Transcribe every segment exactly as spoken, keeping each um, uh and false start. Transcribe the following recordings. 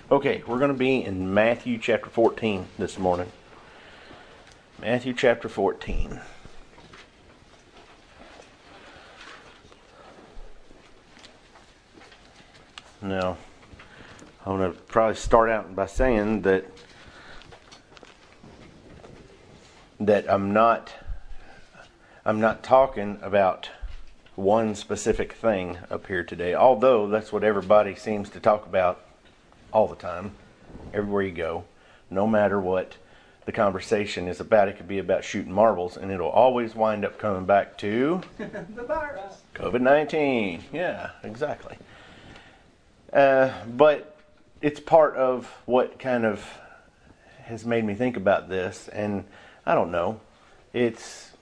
Okay, we're going to be in Matthew chapter fourteen this morning. Matthew chapter fourteen. Now, I'm going to probably start out by saying that that I'm not I'm not talking about one specific thing up here today, although that's what everybody seems to talk about all the time, everywhere you go, no matter what the conversation is about. It could be about shooting marbles, and it'll always wind up coming back to the virus. COVID nineteen. Yeah, exactly. Uh, but it's part of what kind of has made me think about this, and I don't know. It's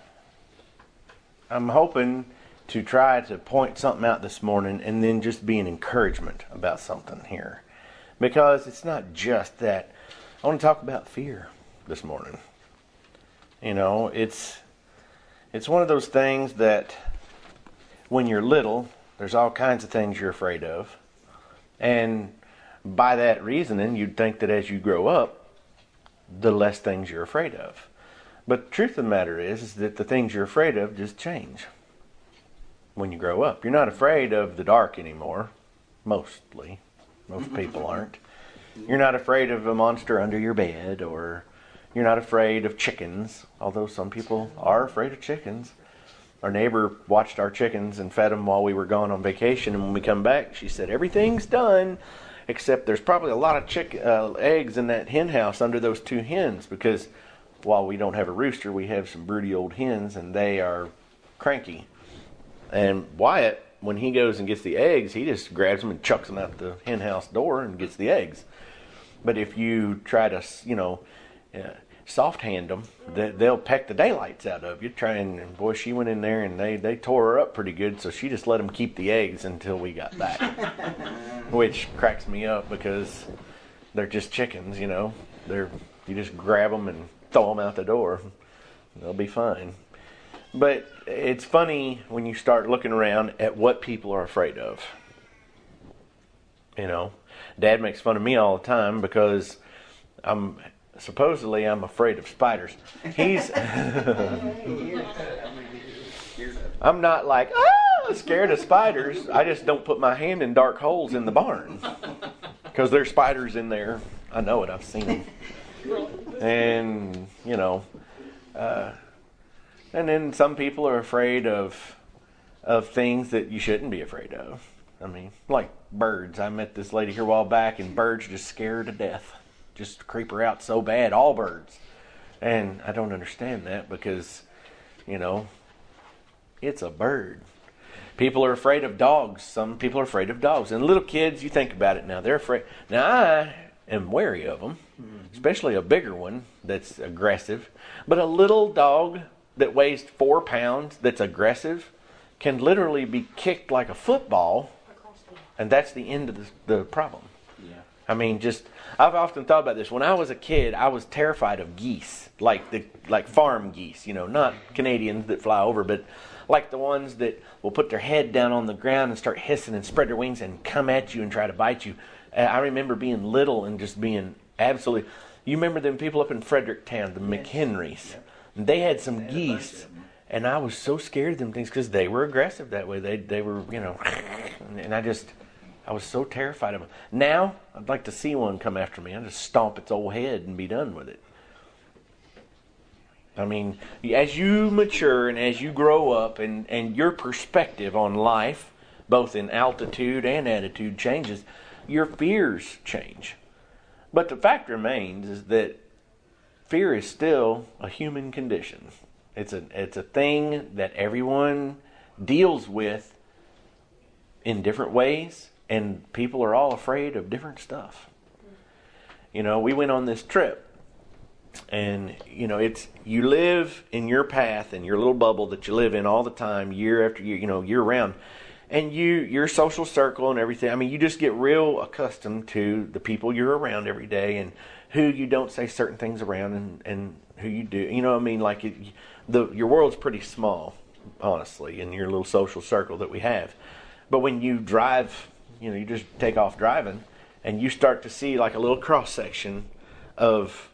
I'm hoping to try to point something out this morning and then just be an encouragement about something here. Because it's not just that. I want to talk about fear this morning. You know, it's it's one of those things that when you're little, there's all kinds of things you're afraid of. And by that reasoning, you'd think that as you grow up, the less things you're afraid of. But the truth of the matter is, is that the things you're afraid of just change when you grow up. You're not afraid of the dark anymore, mostly. Most people aren't. You're not afraid of a monster under your bed, or you're not afraid of chickens, although some people are afraid of chickens. Our neighbor watched our chickens and fed them while we were gone on vacation, and when we come back, she said, everything's done, except there's probably a lot of chick uh, eggs in that hen house under those two hens, because while we don't have a rooster, we have some broody old hens, and they are cranky. And Wyatt, when he goes and gets the eggs, he just grabs them and chucks them out the hen house door and gets the eggs. But if you try to, you know, uh, soft hand them, they, they'll peck the daylights out of you. Try and, and boy, she went in there and they, they tore her up pretty good, so she just let them keep the eggs until we got back. Which cracks me up because they're just chickens, you know. They're you just grab them and throw them out the door. They'll be fine. But it's funny when you start looking around at what people are afraid of. You know, Dad makes fun of me all the time because I'm supposedly I'm afraid of spiders. He's I'm not like ah scared of spiders. I just don't put my hand in dark holes in the barn because there's spiders in there. I know it. I've seen them. And you know. Uh, And then some people are afraid of of things that you shouldn't be afraid of. I mean, like birds. I met this lady here a while back, and birds just scare her to death. Just creep her out so bad, all birds. And I don't understand that because, you know, it's a bird. People are afraid of dogs. Some people are afraid of dogs. And little kids, you think about it now, they're afraid. Now, I am wary of them, especially a bigger one that's aggressive. But a little dog that weighs four pounds, that's aggressive, can literally be kicked like a football, and that's the end of the, the problem. Yeah. I mean, just I've often thought about this. When I was a kid, I was terrified of geese, like the like farm geese, you know, not Canadians that fly over, but like the ones that will put their head down on the ground and start hissing and spread their wings and come at you and try to bite you. I remember being little and just being absolutely. You remember them people up in Fredericktown, the yes. McHenrys. Yep. They had some geese, and I was so scared of them things because they were aggressive that way. They they were, you know, and I just, I was so terrified of them. Now, I'd like to see one come after me. I'd just stomp its old head and be done with it. I mean, as you mature and as you grow up and, and your perspective on life, both in altitude and attitude changes, your fears change. But the fact remains is that fear is still a human condition. It's a it's a thing that everyone deals with in different ways, and people are all afraid of different stuff. You know, we went on this trip, and you know, it's you live in your path and your little bubble that you live in all the time, year after year, you know, year round. And you, your social circle and everything, I mean, you just get real accustomed to the people you're around every day and who you don't say certain things around and, and who you do. You know what I mean? Like, it, the your world's pretty small, honestly, in your little social circle that we have. But when you drive, you know, you just take off driving, and you start to see like a little cross section of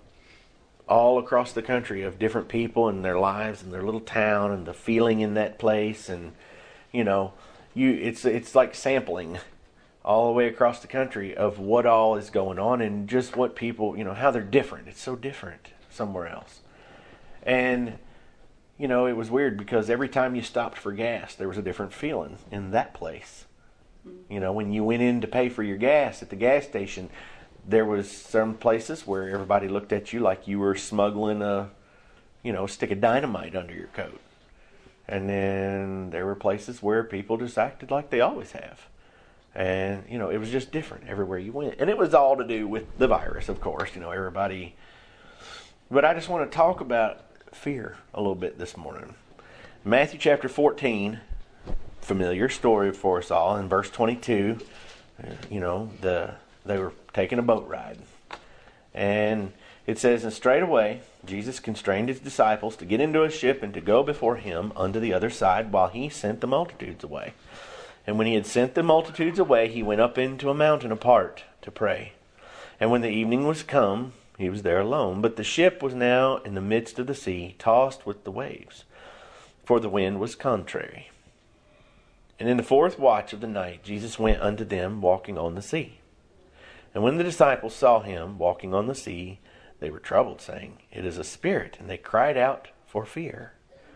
all across the country of different people and their lives and their little town and the feeling in that place. And you know, you it's it's like sampling all the way across the country of what all is going on and just what people, you know, how they're different. It's so different somewhere else. And you know, it was weird because every time you stopped for gas, there was a different feeling in that place. You know, when you went in to pay for your gas at the gas station, there was some places where everybody looked at you like you were smuggling a, you know, stick of dynamite under your coat. And then there were places where people just acted like they always have. And, you know, it was just different everywhere you went. And it was all to do with the virus, of course, you know, everybody. But I just want to talk about fear a little bit this morning. Matthew chapter fourteen, familiar story for us all. In verse twenty-two, you know, the they were taking a boat ride. And it says, and straightway Jesus constrained his disciples to get into a ship and to go before him unto the other side while he sent the multitudes away. And when he had sent the multitudes away, he went up into a mountain apart to pray. And when the evening was come, he was there alone. But the ship was now in the midst of the sea, tossed with the waves, for the wind was contrary. And in the fourth watch of the night, Jesus went unto them walking on the sea. And when the disciples saw him walking on the sea, they were troubled, saying, It is a spirit. And they cried out for fear.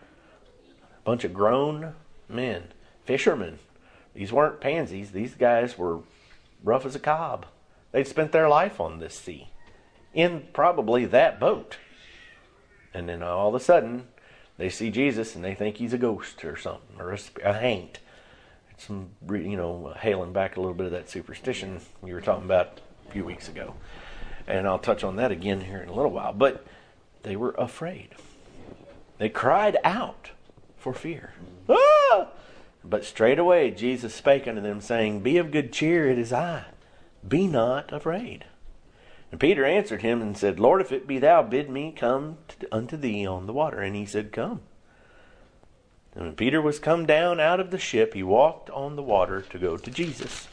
A bunch of grown men, fishermen. These weren't pansies. These guys were rough as a cob. They'd spent their life on this sea, in probably that boat. And then all of a sudden, they see Jesus and they think he's a ghost or something, or a, a haint. Some, you know, hailing back a little bit of that superstition you were talking about a few weeks ago. And I'll touch on that again here in a little while. But they were afraid. They cried out for fear. Ah! But straightway Jesus spake unto them, saying, Be of good cheer, it is I. Be not afraid. And Peter answered him and said, Lord, if it be thou, bid me come unto thee on the water. And he said, Come. And when Peter was come down out of the ship, he walked on the water to go to Jesus.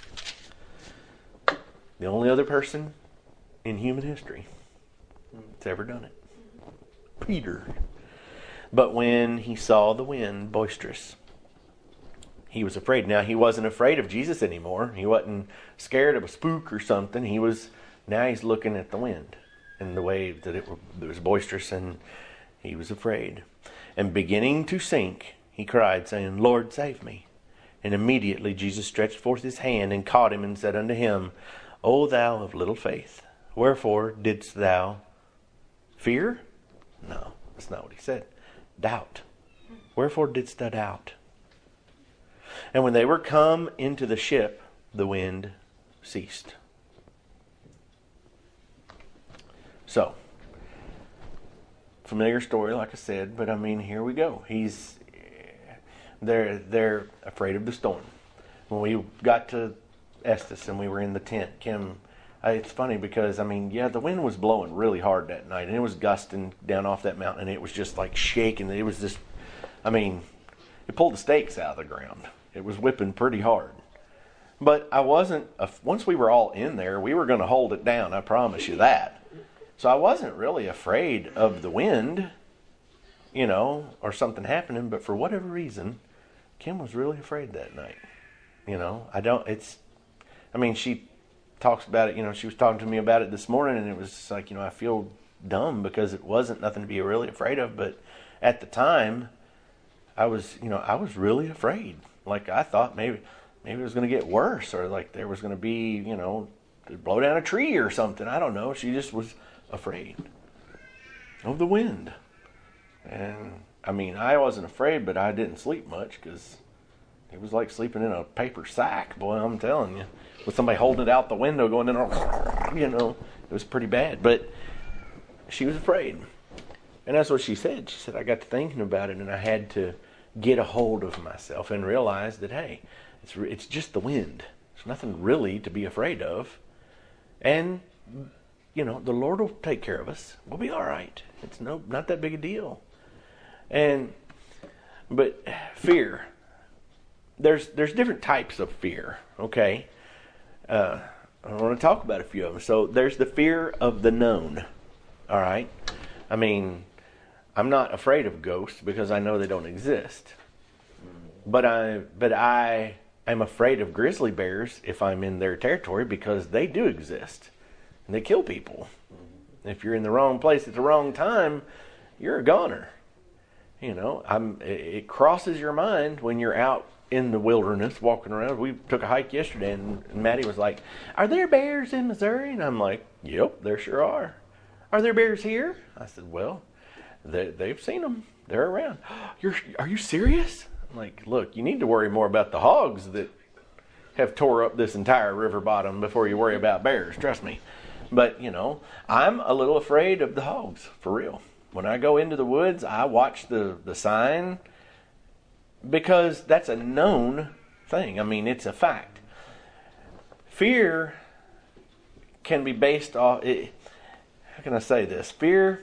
The only other person in human history that's ever done it. Peter. But when he saw the wind boisterous, he was afraid. Now, he wasn't afraid of Jesus anymore. He wasn't scared of a spook or something. He was, now he's looking at the wind and the wave that it, it was boisterous, and he was afraid. And beginning to sink, he cried, saying, Lord, save me. And immediately Jesus stretched forth his hand and caught him and said unto him, O thou of little faith, wherefore didst thou fear? No, that's not what he said. Doubt. Wherefore didst thou doubt? And when they were come into the ship, the wind ceased. So, familiar story, like I said, but I mean, here we go. He's they're they're afraid of the storm. When we got to Estes and we were in the tent, Kim, uh, it's funny because I mean, yeah, the wind was blowing really hard that night, and it was gusting down off that mountain, and it was just like shaking. It was just, I mean, it pulled the stakes out of the ground. It was whipping pretty hard. But I wasn't, once we were all in there, we were going to hold it down, I promise you that. So I wasn't really afraid of the wind, you know, or something happening, but for whatever reason, Kim was really afraid that night. You know, I don't, it's, I mean, she talks about it, you know, she was talking to me about it this morning, and it was like, you know, I feel dumb because it wasn't nothing to be really afraid of, but at the time, I was, you know, I was really afraid. Like, I thought maybe maybe it was going to get worse, or like there was going to be, you know, blow down a tree or something. I don't know. She just was afraid of the wind. And, I mean, I wasn't afraid, but I didn't sleep much because it was like sleeping in a paper sack, boy, I'm telling you. With somebody holding it out the window going in, you know, it was pretty bad. But she was afraid. And that's what she said. She said, I got to thinking about it, and I had to get a hold of myself and realize that, hey, it's it's just the wind. There's nothing really to be afraid of. And, you know, the Lord will take care of us. We'll be all right. It's no not that big a deal. And, but fear. There's there's different types of fear, okay? Uh, I want to talk about a few of them. So there's the fear of the known. All right. I mean, I'm not afraid of ghosts because I know they don't exist. But I, but I am afraid of grizzly bears if I'm in their territory because they do exist and they kill people. If you're in the wrong place at the wrong time, you're a goner. You know, I'm. It crosses your mind when you're out in the wilderness walking around. We took a hike yesterday, and Maddie was like, "Are there bears in Missouri?" And I'm like, "Yep, there sure are." "Are there bears here?" I said, "Well, they, they've seen them. They're around." You're, are you serious? I'm like, look, you need to worry more about the hogs that have tore up this entire river bottom before you worry about bears. Trust me. But, you know, I'm a little afraid of the hogs, for real. When I go into the woods, I watch the, the sign because that's a known thing. I mean, it's a fact. Fear can be based off... It, how can I say this? Fear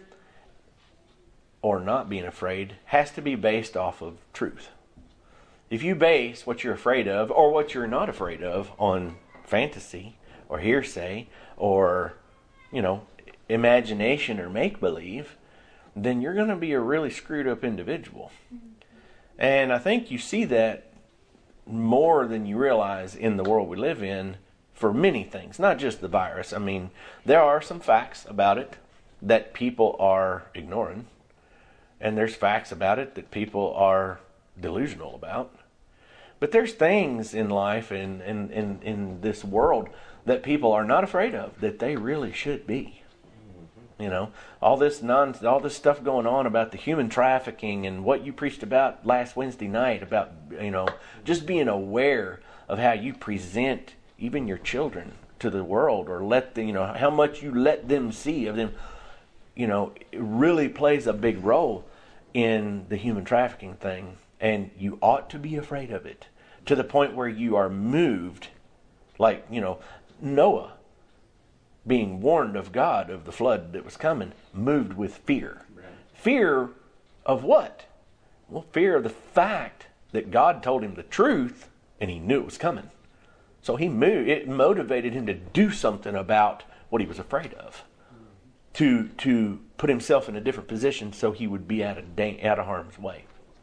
or not being afraid has to be based off of truth. If you base what you're afraid of or what you're not afraid of on fantasy or hearsay or, you know, imagination or make-believe, then you're going to be a really screwed up individual. And I think you see that more than you realize in the world we live in for many things, not just the virus. I mean, there are some facts about it that people are ignoring. And there's facts about it that people are delusional about. But there's things in life and in, in, in this world that people are not afraid of that they really should be. You know, all this non, all this stuff going on about the human trafficking and what you preached about last Wednesday night about, you know, just being aware of how you present even your children to the world or let them, you know, how much you let them see of them, you know, it really plays a big role in the human trafficking thing. And you ought to be afraid of it to the point where you are moved, like, you know, Noah being warned of God of the flood that was coming, moved with fear. Right. Fear of what? Well, fear of the fact that God told him the truth and he knew it was coming. So he moved, it motivated him to do something about what he was afraid of. To to put himself in a different position so he would be out of da- out of harm's way.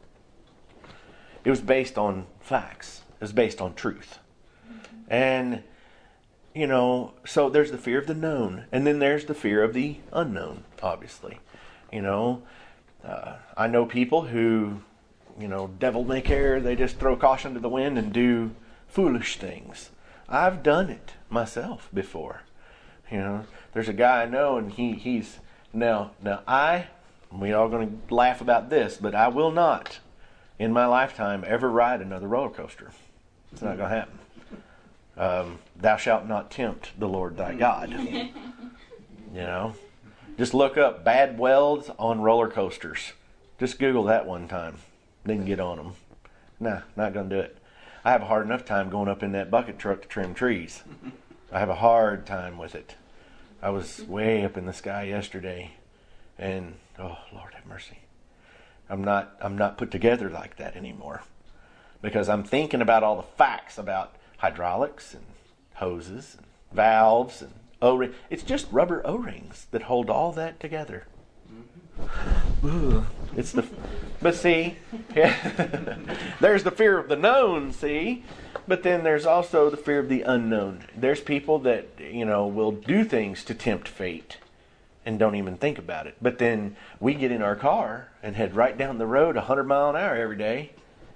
It was based on facts. It was based on truth. And, you know, so there's the fear of the known. And then there's the fear of the unknown, obviously. You know, uh, I know people who, you know, devil may care, they just throw caution to the wind and do foolish things. I've done it myself before. You know, there's a guy I know and he he's, now, now I, we all going to laugh about this, but I will not in my lifetime ever ride another roller coaster. It's not going to happen. Um, thou shalt not tempt the Lord thy God. You know, just look up bad welds on roller coasters. Just Google that one time, then get on them. Nah, not going to do it. I have a hard enough time going up in that bucket truck to trim trees. I have a hard time with it. I was way up in the sky yesterday, and oh, Lord have mercy. I'm not I'm not put together like that anymore because I'm thinking about all the facts about hydraulics and hoses and valves and O-rings. It's just rubber O-rings that hold all that together. Ooh, it's the but see, there's the fear of the known, see, but then there's also the fear of the unknown. There's people that, you know, will do things to tempt fate and don't even think about it. But then we get in our car and head right down the road a hundred mile an hour every day,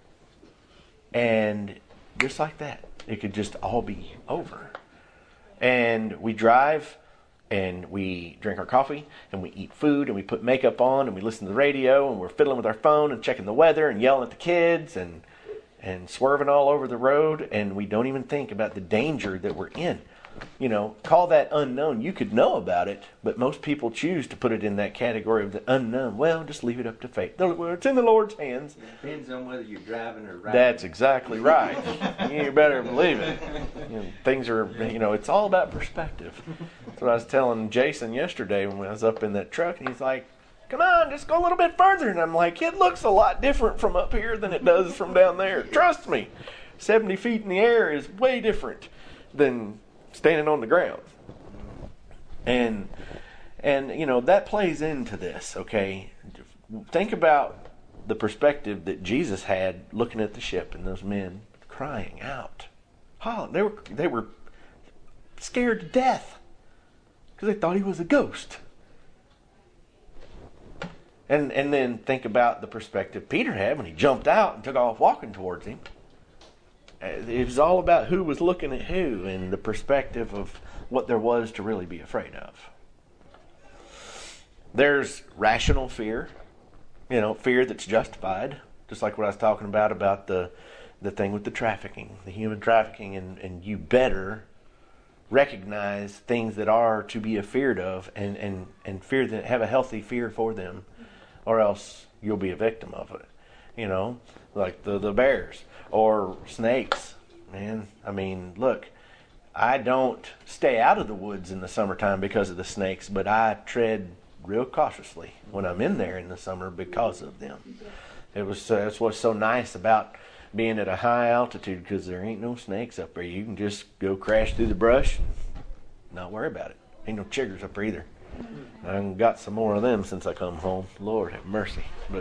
and just like that, it could just all be over. And we drive and we drink our coffee and we eat food and we put makeup on and we listen to the radio and we're fiddling with our phone and checking the weather and yelling at the kids and and swerving all over the road, and we don't even think about the danger that we're in. You know, call that unknown. You could know about it, but most people choose to put it in that category of the unknown. Well, just leave it up to fate. It's in the Lord's hands. It depends on whether you're driving or riding. That's exactly right. You better believe it. You know, things are, you know, it's all about perspective. That's what I was telling Jason yesterday when I was up in that truck, and he's like, come on, just go a little bit further. And I'm like, it looks a lot different from up here than it does from down there. Trust me. seventy feet in the air is way different than standing on the ground. And, and you know, that plays into this, okay? Think about the perspective that Jesus had looking at the ship and those men crying out. Oh, they were, they were scared to death because they thought he was a ghost. And and then think about the perspective Peter had when he jumped out and took off walking towards him. It was all about who was looking at who and the perspective of what there was to really be afraid of. There's rational fear, you know, fear that's justified, just like what I was talking about, about the the thing with the trafficking, the human trafficking, and, and you better recognize things that are to be afeared of and, and, and fear that have a healthy fear for them, or else you'll be a victim of it. You know, like the, the bears or snakes. Man, I mean, look, I don't stay out of the woods in the summertime because of the snakes, but I tread real cautiously when I'm in there in the summer because of them. It was uh, that's what's so nice about being at a high altitude, because there ain't no snakes up there. You can just go crash through the brush and not worry about it. Ain't no chiggers up there either. I got some more of them since I come home. Lord have mercy. But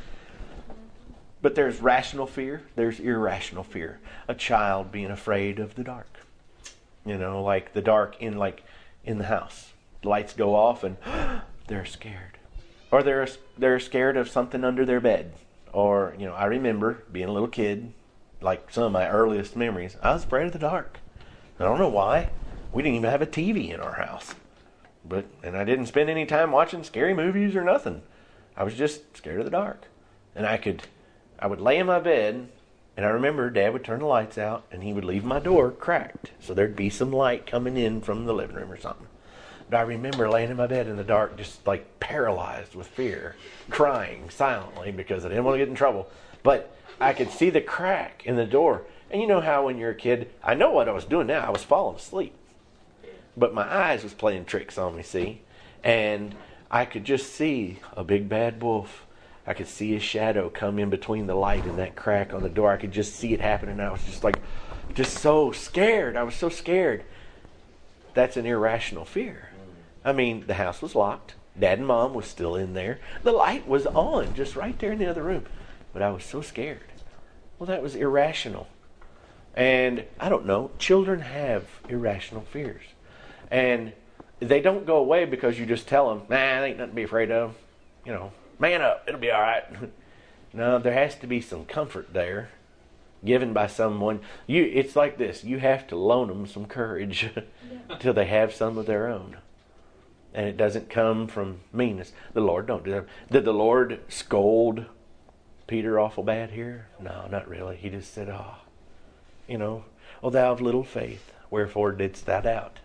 but there's rational fear. There's irrational fear. A child being afraid of the dark. You know, like the dark in like in the house. The lights go off and they're scared. Or they're they're scared of something under their bed. Or, you know, I remember being a little kid, like some of my earliest memories, I was afraid of the dark. I don't know why. We didn't even have a T V in our house. But and I didn't spend any time watching scary movies or nothing. I was just scared of the dark. And I could I would lay in my bed, and I remember Dad would turn the lights out and he would leave my door cracked. So there'd be some light coming in from the living room or something. But I remember laying in my bed in the dark, just like paralyzed with fear, crying silently because I didn't want to get in trouble. But I could see the crack in the door. And you know how when you're a kid, I know what I was doing now. I was falling asleep. But my eyes was playing tricks on me, see? And I could just see a big bad wolf. I could see his shadow come in between the light and that crack on the door. I could just see it happen, and I was just like, just so scared. I was so scared. That's an irrational fear. I mean, the house was locked. Dad and Mom was still in there. The light was on, just right there in the other room. But I was so scared. Well, that was irrational. And I don't know, children have irrational fears. And they don't go away because you just tell them, nah, there ain't nothing to be afraid of. You know, man up, it'll be all right. No, there has to be some comfort there given by someone. You, it's like this. You have to loan them some courage until they have some of their own. And it doesn't come from meanness. The Lord don't do that. Did the Lord scold Peter awful bad here? No, not really. He just said, oh, you know, oh, thou of little faith, wherefore didst thou doubt?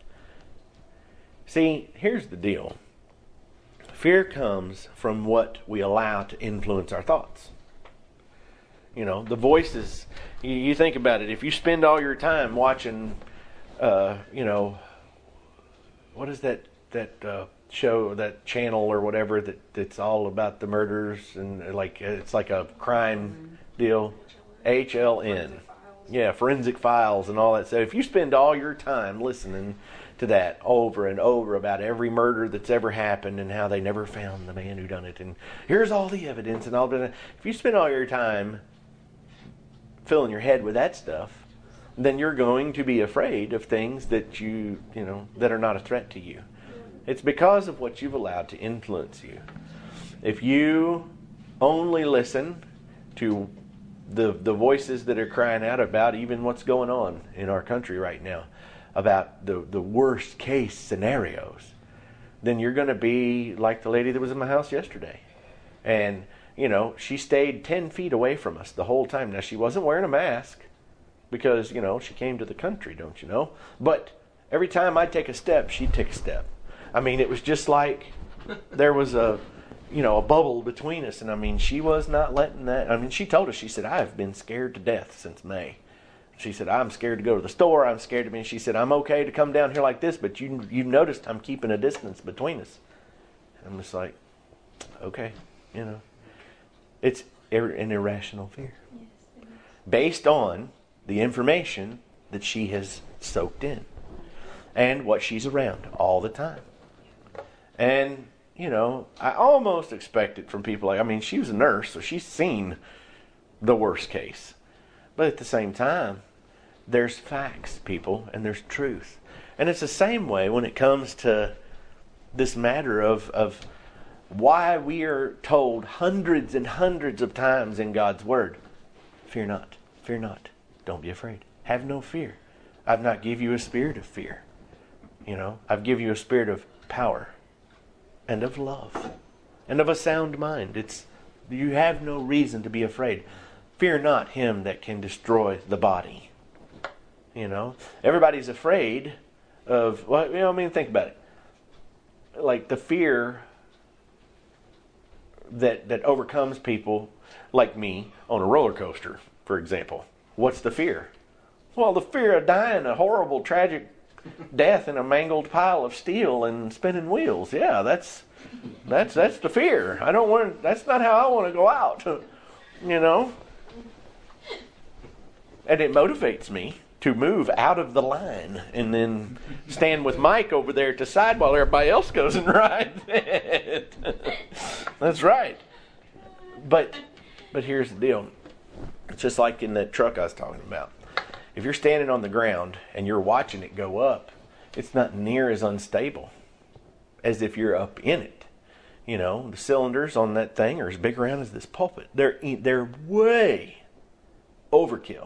See, here's the deal. Fear comes from what we allow to influence our thoughts. You know, the voices, you, you think about it. If you spend all your time watching, uh, you know, what is that that uh, show, that channel or whatever that, that's all about the murders and like it's like a crime deal, H L N. Yeah, Forensic Files and all that. So if you spend all your time listening to that over and over about every murder that's ever happened and how they never found the man who done it, and here's all the evidence and all that, if you spend all your time filling your head with that stuff, then you're going to be afraid of things that you, you know, that are not a threat to you. It's because of what you've allowed to influence you. If you only listen to the the voices that are crying out about even what's going on in our country right now, about the, the worst case scenarios, then you're going to be like the lady that was in my house yesterday. And, you know, she stayed ten feet away from us the whole time. Now, she wasn't wearing a mask because, you know, she came to the country, don't you know? But every time I'd take a step, she'd take a step. I mean, it was just like there was a, you know, a bubble between us. And, I mean, she was not letting that. I mean, she told us, she said, I've been scared to death since May. She said, I'm scared to go to the store. I'm scared to be. And she said, I'm okay to come down here like this, but you, you've noticed I'm keeping a distance between us. And I'm just like, okay, you know. It's an irrational fear. Based on the information that she has soaked in. and what she's around all the time. And, you know, I almost expect it from people like, I mean, she was a nurse, so she's seen the worst case. But at the same time, there's facts, people, and there's truth. And it's the same way when it comes to this matter of, of why we are told hundreds and hundreds of times in God's Word, fear not, fear not, don't be afraid, have no fear. I've not give you a spirit of fear. You know, I've give you a spirit of power and of love and of a sound mind. It's you have no reason to be afraid. Fear not him that can destroy the body. You know, everybody's afraid of, well, you know, I mean, think about it. Like the fear that that overcomes people like me on a roller coaster, for example. What's the fear? Well, the fear of dying a horrible, tragic death in a mangled pile of steel and spinning wheels. Yeah, that's that's that's the fear. I don't want. That's not how I want to go out. You know. And it motivates me to move out of the line and then stand with Mike over there at the side while everybody else goes and rides it. That's right. But but here's the deal. It's just like in that truck I was talking about. If you're standing on the ground and you're watching it go up, it's not near as unstable as if you're up in it. You know, the cylinders on that thing are as big around as this pulpit. They're they're way overkill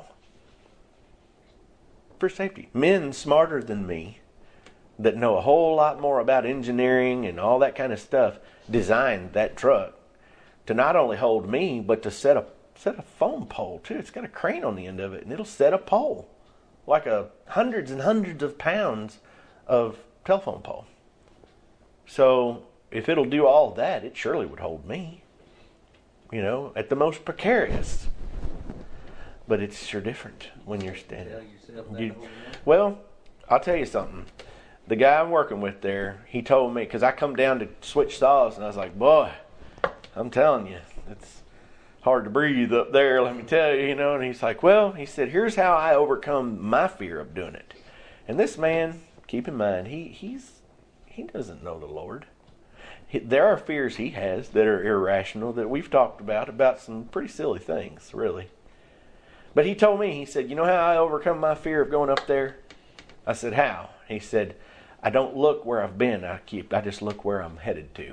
for safety. Men smarter than me that know a whole lot more about engineering and all that kind of stuff designed that truck to not only hold me, but to set a set a foam pole too. It's got a crane on the end of it, and it'll set a pole like a hundreds and hundreds of pounds of telephone pole. So if it'll do all of that, it surely would hold me. You know, at the most precarious. But it's sure different when you're standing. Tell yourself that You, overnight. well, I'll tell you something. The guy I'm working with there, he told me, because I come down to switch saws, and I was like, boy, I'm telling you, it's hard to breathe up there, let me tell you, you know. And he's like, well, he said, here's how I overcome my fear of doing it. And this man, keep in mind, he he's he doesn't know the Lord. He, there are fears he has that are irrational that we've talked about, about some pretty silly things, really. But he told me, he said, you know how I overcome my fear of going up there? I said, how? He said, I don't look where I've been. I keep. I just look where I'm headed to.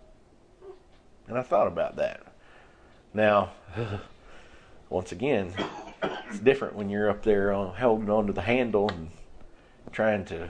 And I thought about that. Now, once again, it's different when you're up there on, holding onto the handle and trying to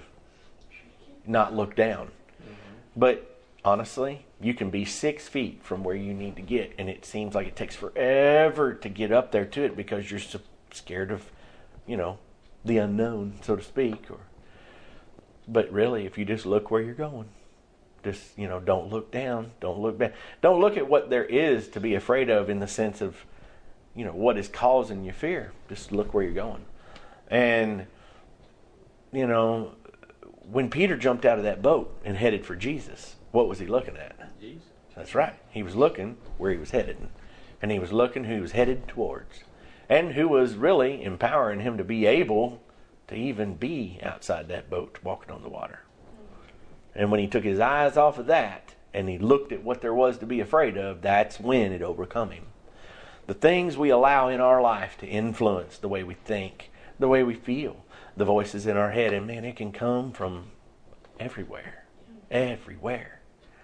not look down. Mm-hmm. But honestly, you can be six feet from where you need to get, and it seems like it takes forever to get up there to it because you're so scared of, you know, the unknown, so to speak. Or, but really, if you just look where you're going, just, you know, don't look down, don't look back, don't look at what there is to be afraid of in the sense of, you know, what is causing you fear. Just look where you're going. And, you know, when Peter jumped out of that boat and headed for Jesus, what was he looking at? Jesus. That's right. He was looking where he was headed. And he was looking who he was headed towards. And who was really empowering him to be able to even be outside that boat walking on the water. And when he took his eyes off of that and he looked at what there was to be afraid of, that's when it overcome him. The things we allow in our life to influence the way we think, the way we feel, the voices in our head, and man, it can come from everywhere. Everywhere.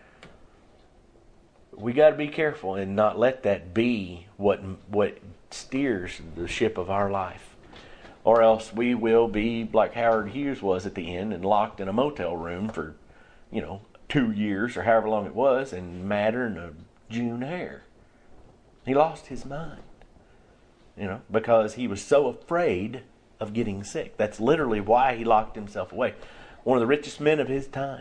We got to be careful and not let that be what what steers the ship of our life. Or else we will be like Howard Hughes was at the end and locked in a motel room for, you know, two years or however long it was and madder than a June hair. He lost his mind, you know, because he was so afraid of getting sick. That's literally why he locked himself away. One of the richest men of his time.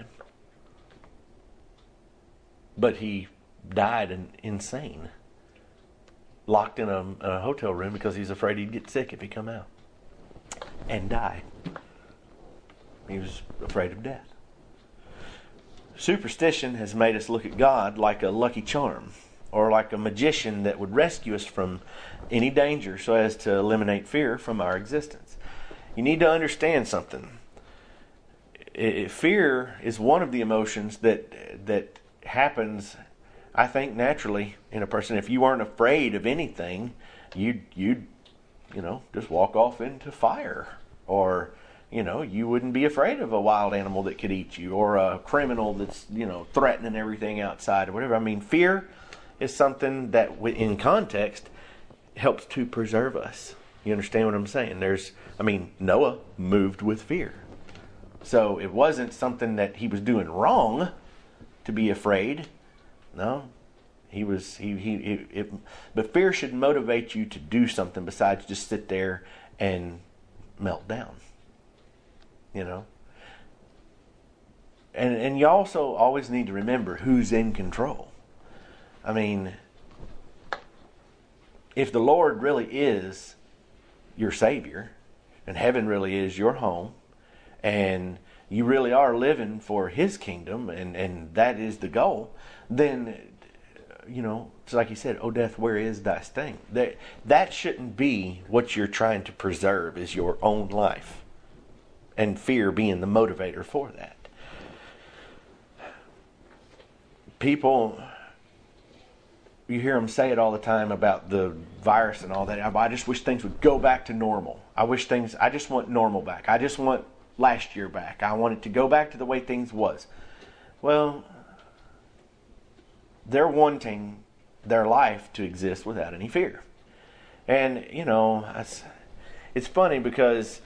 But he died in, insane. Locked in a, a hotel room because he's afraid he'd get sick if he come out. And die. He was afraid of death. Superstition has made us look at God like a lucky charm or like a magician that would rescue us from any danger so as to eliminate fear from our existence. You need to understand something. it, fear is one of the emotions that that happens, I think, naturally in a person. If you weren't afraid of anything, you'd you'd you know just walk off into fire, or you know you wouldn't be afraid of a wild animal that could eat you, or a criminal that's you know threatening everything outside or whatever. I mean, fear is something that, in context, helps to preserve us. You understand what I'm saying? There's, I mean, Noah moved with fear. So it wasn't something that he was doing wrong to be afraid. No, he was, he, he, it, it, but fear should motivate you to do something besides just sit there and melt down. You know? And, and you also always need to remember who's in control. I mean, if the Lord really is your Savior, and heaven really is your home, and you really are living for His kingdom, and, and that is the goal, then, you know, it's like He said, "O death, where is thy sting?" That, that shouldn't be what you're trying to preserve, is your own life, and fear being the motivator for that. People, you hear them say it all the time about the virus and all that. I just wish things would go back to normal. I wish things, I just want normal back. I just want last year back. I want it to go back to the way things was. Well, they're wanting their life to exist without any fear. And, you know, it's, it's funny because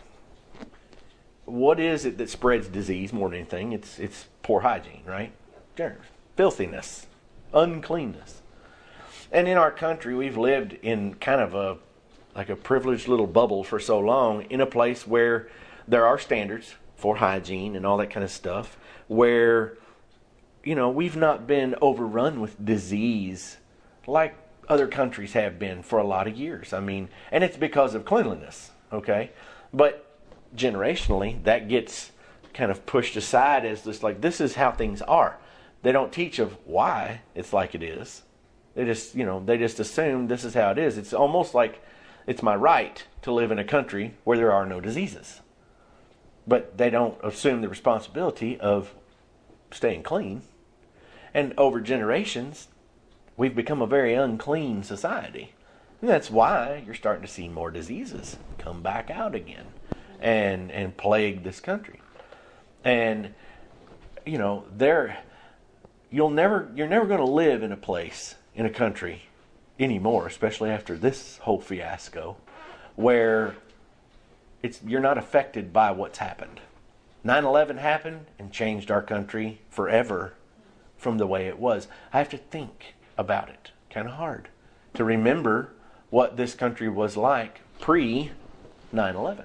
what is it that spreads disease more than anything? It's, it's poor hygiene, right? Germs, filthiness, uncleanness. And in our country, we've lived in kind of a like a privileged little bubble for so long, in a place where there are standards for hygiene and all that kind of stuff, where, you know, we've not been overrun with disease like other countries have been for a lot of years. I mean, and it's because of cleanliness, okay? But generationally, that gets kind of pushed aside as just like, this is how things are. They don't teach of why it's like it is. They just, you know, they just assume this is how it is. It's almost like it's my right to live in a country where there are no diseases. But they don't assume the responsibility of staying clean. And over generations, we've become a very unclean society. And that's why you're starting to see more diseases come back out again and and plague this country. And, you know, there, you'll never, you're never going to live in a place, in a country anymore, especially after this whole fiasco, where it's you're not affected by what's happened. nine eleven happened and changed our country forever from the way it was. I have to think about it kind of hard to remember what this country was like pre nine eleven,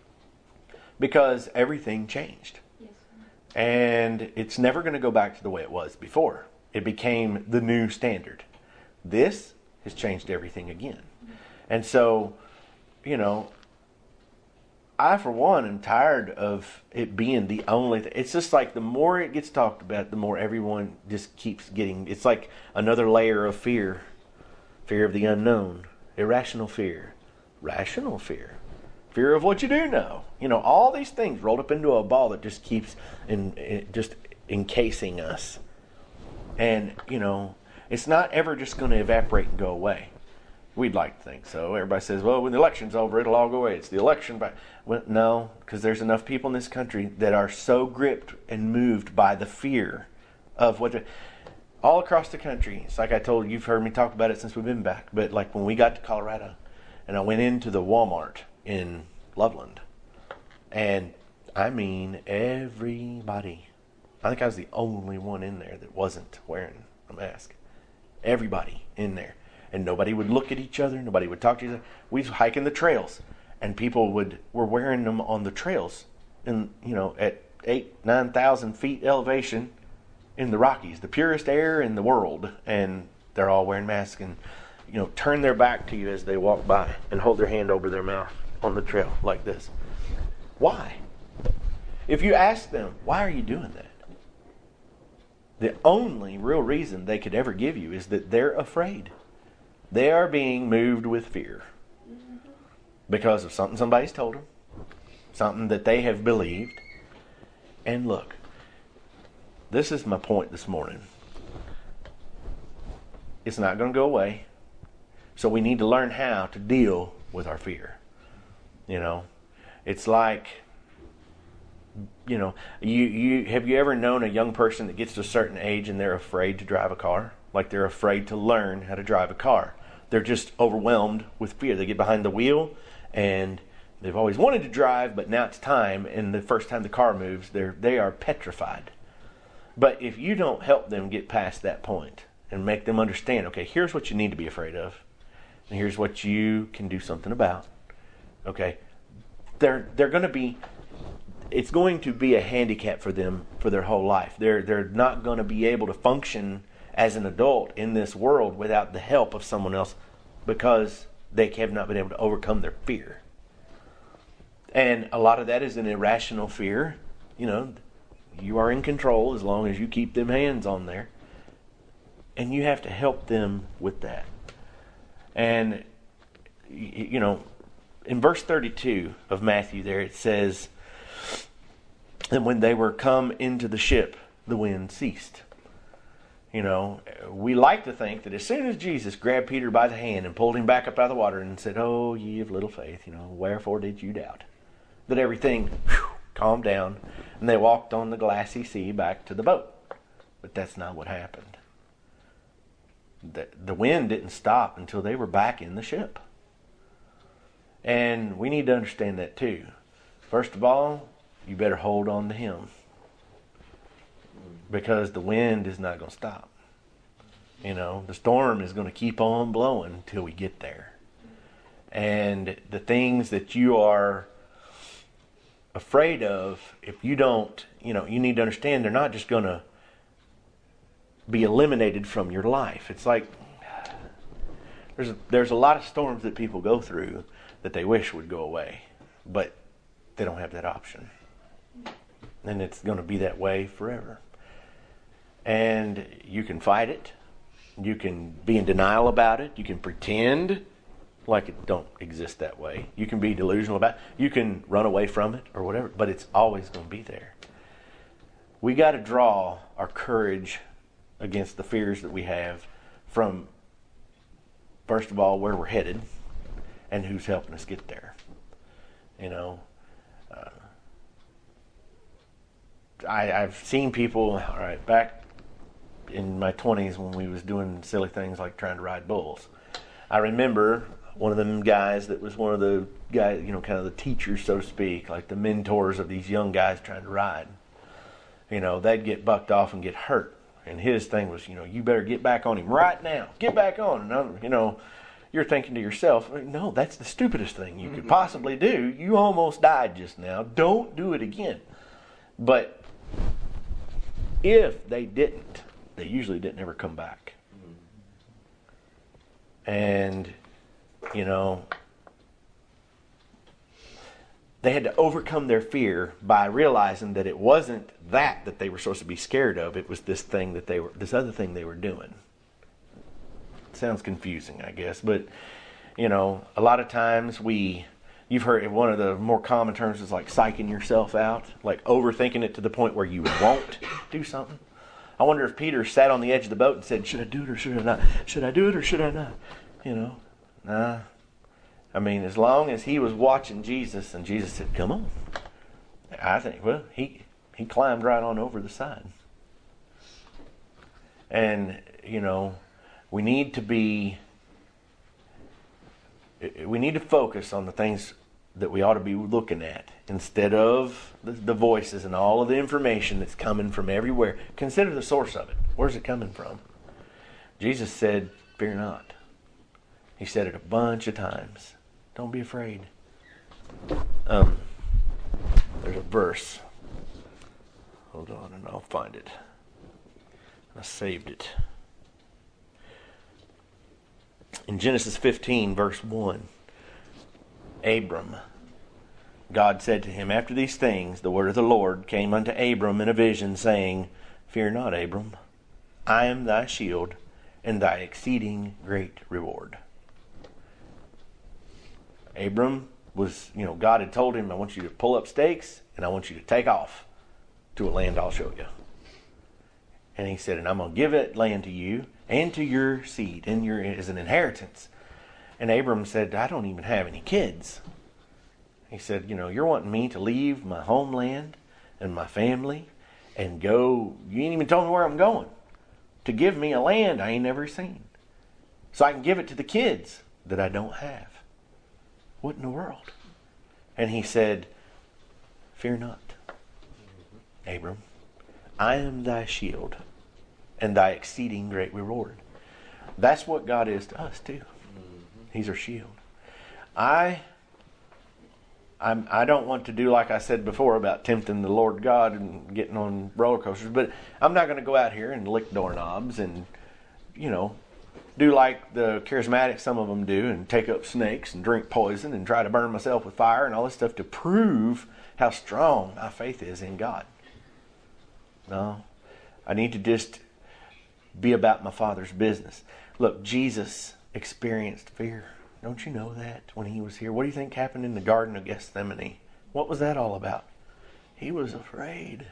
because everything changed. Yes. And it's never going to go back to the way it was before. It became the new standard. This has changed everything again. And so, you know, I, for one, am tired of it being the only thing. It's just like the more it gets talked about, the more everyone just keeps getting, it's like another layer of fear. Fear of the unknown. Irrational fear. Rational fear. Fear of what you do know. You know, all these things rolled up into a ball that just keeps in, in just encasing us. And, you know, it's not ever just going to evaporate and go away. We'd like to think so. Everybody says, well, when the election's over, it'll all go away. It's the election. But well, no, because there's enough people in this country that are so gripped and moved by the fear of what... The, all across the country, it's like I told you, you've heard me talk about it since we've been back. But like when we got to Colorado, and I went into the Walmart in Loveland, and I mean everybody. I think I was the only one in there that wasn't wearing a mask. Everybody in there. And nobody would look at each other. Nobody would talk to each other. We was hiking the trails. And people would were wearing them on the trails. And, you know, at eight, nine thousand feet elevation in the Rockies. The purest air in the world. And they're all wearing masks. And, you know, turn their back to you as they walk by. And hold their hand over their mouth on the trail like this. Why? If you ask them, why are you doing that? The only real reason they could ever give you is that they're afraid. They are being moved with fear because of something somebody's told them, something that they have believed. And look, this is my point this morning. It's not going to go away. So we need to learn how to deal with our fear. You know, it's like, you know, you, you have you ever known a young person that gets to a certain age and they're afraid to drive a car? Like they're afraid to learn how to drive a car. They're just overwhelmed with fear. They get behind the wheel and they've always wanted to drive, but now it's time, and the first time the car moves, they're they are petrified. But if you don't help them get past that point and make them understand, okay, here's what you need to be afraid of, and here's what you can do something about. Okay, they're they're going to be. It's going to be a handicap for them for their whole life. They're they're not going to be able to function as an adult in this world without the help of someone else, because they have not been able to overcome their fear. And a lot of that is an irrational fear. You know, you are in control as long as you keep them hands on there. And you have to help them with that. And, you know, in verse thirty-two of Matthew there, it says that when they were come into the ship, the wind ceased. You know, we like to think that as soon as Jesus grabbed Peter by the hand and pulled him back up out of the water and said, "Oh, ye of little faith, you know, wherefore did you doubt?" that everything whew, calmed down and they walked on the glassy sea back to the boat. But that's not what happened. The, the wind didn't stop until they were back in the ship. And we need to understand that too. First of all, you better hold on to Him, because the wind is not going to stop. You know, the storm is going to keep on blowing until we get there. And the things that you are afraid of, if you don't, you know, you need to understand they're not just going to be eliminated from your life. It's like there's a, there's a lot of storms that people go through that they wish would go away, but they don't have that option. And it's going to be that way forever. And you can fight it. You can be in denial about it. You can pretend like it don't exist that way. You can be delusional about it. You can run away from it or whatever, but it's always going to be there. We got to draw our courage against the fears that we have from, first of all, where we're headed and who's helping us get there. You know, uh, I, I've seen people, all right, back in my twenties when we was doing silly things like trying to ride bulls. I remember one of them guys that was one of the guys, you know, kind of the teachers, so to speak, like the mentors of these young guys trying to ride. You know, they'd get bucked off and get hurt. And his thing was, you know, you better get back on him right now. Get back on. And, I'm, you know, you're thinking to yourself, no, that's the stupidest thing you could possibly do. You almost died just now. Don't do it again. But if they didn't, they usually didn't ever come back. And, you know, they had to overcome their fear by realizing that it wasn't that that they were supposed to be scared of. It was this thing that they were, this other thing they were doing. It sounds confusing, I guess. But, you know, a lot of times we, you've heard one of the more common terms is like psyching yourself out, like overthinking it to the point where you won't do something. I wonder if Peter sat on the edge of the boat and said, should I do it or should I not? Should I do it or should I not? You know, nah. I mean, as long as he was watching Jesus and Jesus said, come on. I think, well, he, he climbed right on over the side. And, you know, we need to be, we need to focus on the things that we ought to be looking at instead of the, the voices and all of the information that's coming from everywhere. Consider the source of it. Where's it coming from? Jesus said, fear not. He said it a bunch of times. Don't be afraid. Um, there's a verse. Hold on and I'll find it. I saved it. In Genesis fifteen, verse one, Abram, God said to him, after these things, the word of the Lord came unto Abram in a vision, saying, fear not, Abram, I am thy shield and thy exceeding great reward. Abram was, you know, God had told him, I want you to pull up stakes and I want you to take off to a land I'll show you. And he said, and I'm going to give that land to you and to your seed and your as an inheritance. And Abram said, I don't even have any kids. He said, you know, you're wanting me to leave my homeland and my family and go, you ain't even told me where I'm going, to give me a land I ain't never seen, so I can give it to the kids that I don't have. What in the world? And he said, fear not, Abram. I am thy shield and thy exceeding great reward. That's what God is to us too. He's our shield. I I'm, I don't want to do like I said before about tempting the Lord God and getting on roller coasters, but I'm not going to go out here and lick doorknobs and, you know, do like the charismatics, some of them do, and take up snakes and drink poison and try to burn myself with fire and all this stuff to prove how strong my faith is in God. No, I need to just be about my Father's business. Look, Jesus experienced fear. Don't you know that when he was here? What do you think happened in the Garden of Gethsemane? What was that all about? He was afraid.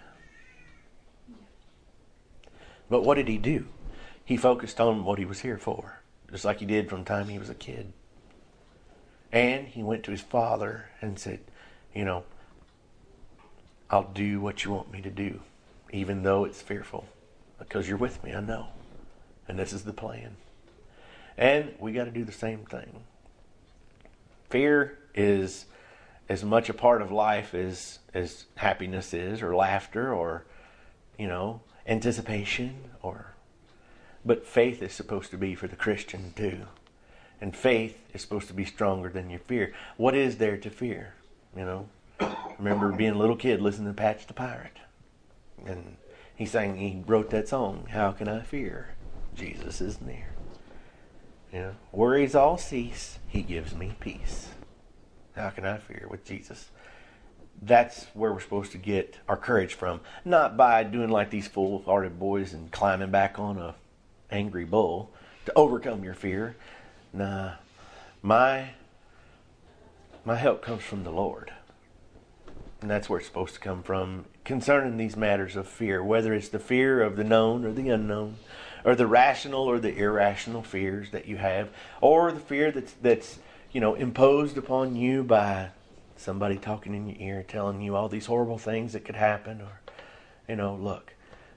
But what did he do? He focused on what he was here for, just like he did from the time he was a kid. And he went to his Father and said, you know, I'll do what you want me to do, even though it's fearful, because you're with me, I know. And this is the plan. And we got to do the same thing. Fear is as much a part of life as, as happiness is, or laughter, or, you know, anticipation, or... But faith is supposed to be for the Christian too. And faith is supposed to be stronger than your fear. What is there to fear? You know, I remember being a little kid listening to Patch the Pirate. And he sang, he wrote that song, How Can I Fear? Jesus is near. You know, worries all cease, he gives me peace. How can I fear with Jesus? That's where we're supposed to get our courage from. Not by doing like these fool-hearted boys and climbing back on a angry bull to overcome your fear. Nah, my my help comes from the Lord. And that's where it's supposed to come from concerning these matters of fear, whether it's the fear of the known or the unknown, or the rational or the irrational fears that you have, or the fear that's that's you know imposed upon you by somebody talking in your ear, telling you all these horrible things that could happen. Or, you know, look,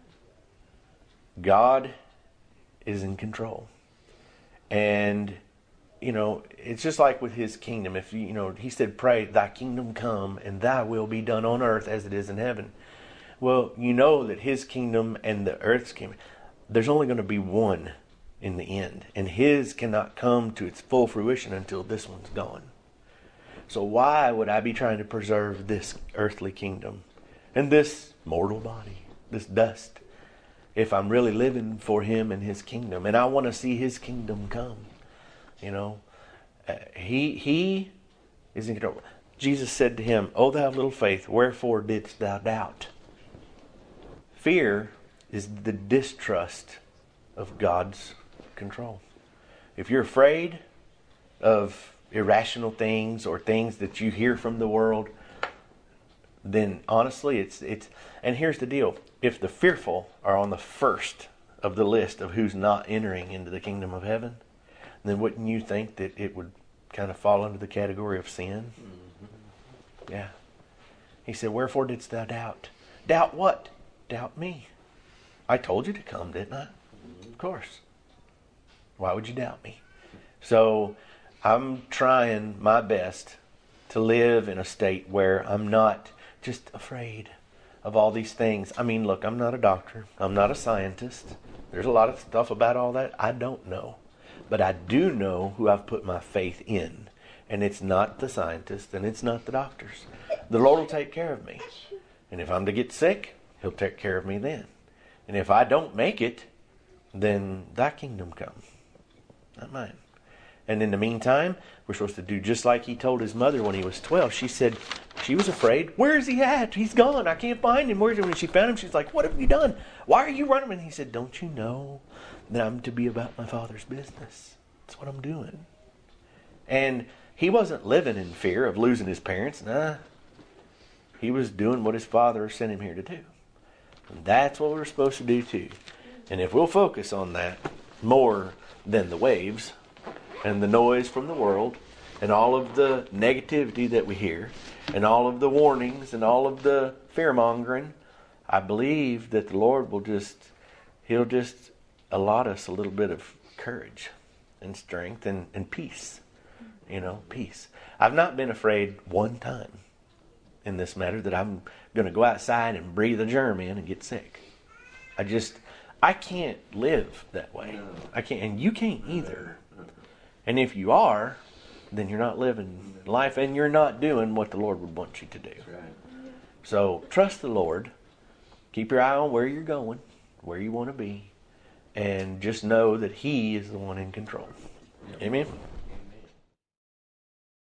God is in control, and you know it's just like with His kingdom. If you, you know, He said, "Pray, Thy kingdom come, and Thy will be done on earth as it is in heaven." Well, you know that His kingdom and the earth's kingdom, there's only going to be one in the end. And His cannot come to its full fruition until this one's gone. So why would I be trying to preserve this earthly kingdom and this mortal body, this dust, if I'm really living for Him and His kingdom? And I want to see His kingdom come. You know, uh, He He is in control. Jesus said to him, "O thou of little faith, wherefore didst thou doubt?" Fear is the distrust of God's control. If you're afraid of irrational things or things that you hear from the world, then honestly it's it's and here's the deal. If the fearful are on the first of the list of who's not entering into the kingdom of heaven, then wouldn't you think that it would kind of fall under the category of sin? Mm-hmm. Yeah. He said, "Wherefore didst thou doubt?" Doubt what? Doubt me. I told you to come, didn't I? Of course. Why would you doubt me? So I'm trying my best to live in a state where I'm not just afraid of all these things. I mean, look, I'm not a doctor. I'm not a scientist. There's a lot of stuff about all that I don't know. But I do know who I've put my faith in. And it's not the scientists and it's not the doctors. The Lord will take care of me. And if I'm to get sick, He'll take care of me then. And if I don't make it, then Thy kingdom come, not mine. And in the meantime, we're supposed to do just like He told His mother when He was twelve. She said, she was afraid. "Where is He at? He's gone. I can't find Him. Where's He?" When she found Him, she's like, "What have you done? Why are you running?" And He said, "Don't you know that I'm to be about my Father's business? That's what I'm doing." And He wasn't living in fear of losing His parents. Nah. He was doing what His Father sent Him here to do. And that's what we're supposed to do too. And if we'll focus on that more than the waves and the noise from the world and all of the negativity that we hear and all of the warnings and all of the fear-mongering, I believe that the Lord will just, He'll just allot us a little bit of courage and strength and, and peace. You know, peace. I've not been afraid one time in this matter that I'm going to go outside and breathe a germ in and get sick. I just, I can't live that way. No. I can't, and you can't either. And if you are, then you're not living life and you're not doing what the Lord would want you to do. That's right. So trust the Lord. Keep your eye on where you're going, where you want to be, and just know that He is the one in control. Yep. Amen.